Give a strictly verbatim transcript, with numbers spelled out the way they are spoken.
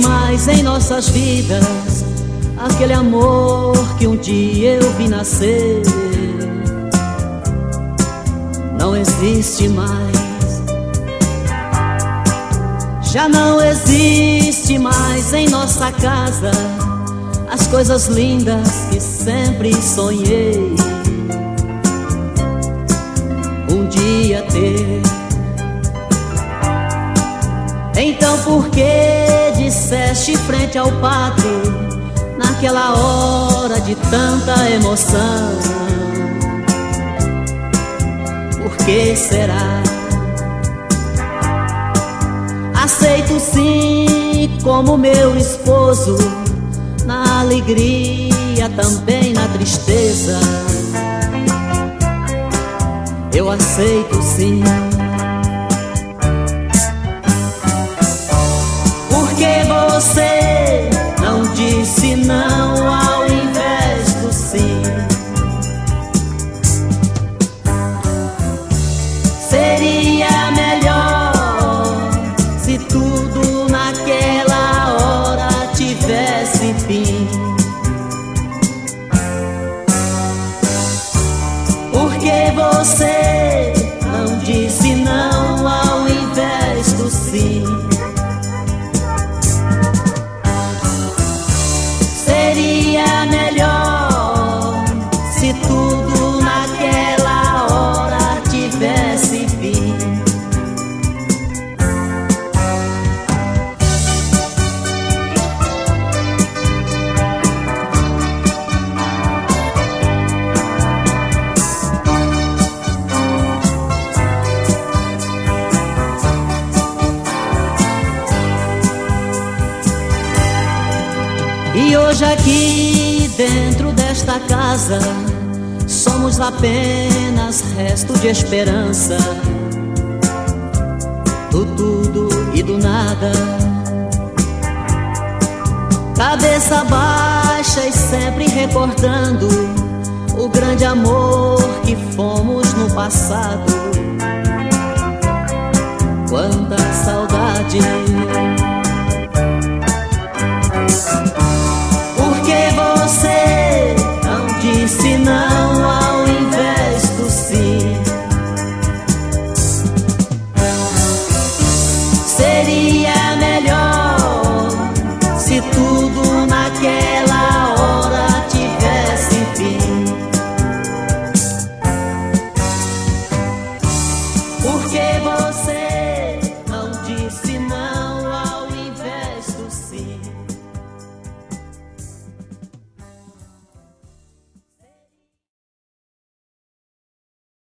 mais em nossas vidas aquele amor que um dia eu vi nascer. Não existe mais, já não existe mais em nossa casa as coisas lindas que sempre sonhei um dia ter. Então por que disseste frente ao padre, naquela hora de tanta emoção? Por que será? Aceito sim como meu esposo, na alegria, também na tristeza. Eu aceito sim. Porque você não disse não ao invés do sim? Seria melhor se tudo naquela hora tivesse fim. Porque você não disse não ao invés do sim? Seria melhor se tudo naquela hora tivesse fim. E hoje aqui dentro desta casa somos apenas resto de esperança, do tudo e do nada. Cabeça baixa e sempre recordando o grande amor que fomos no passado.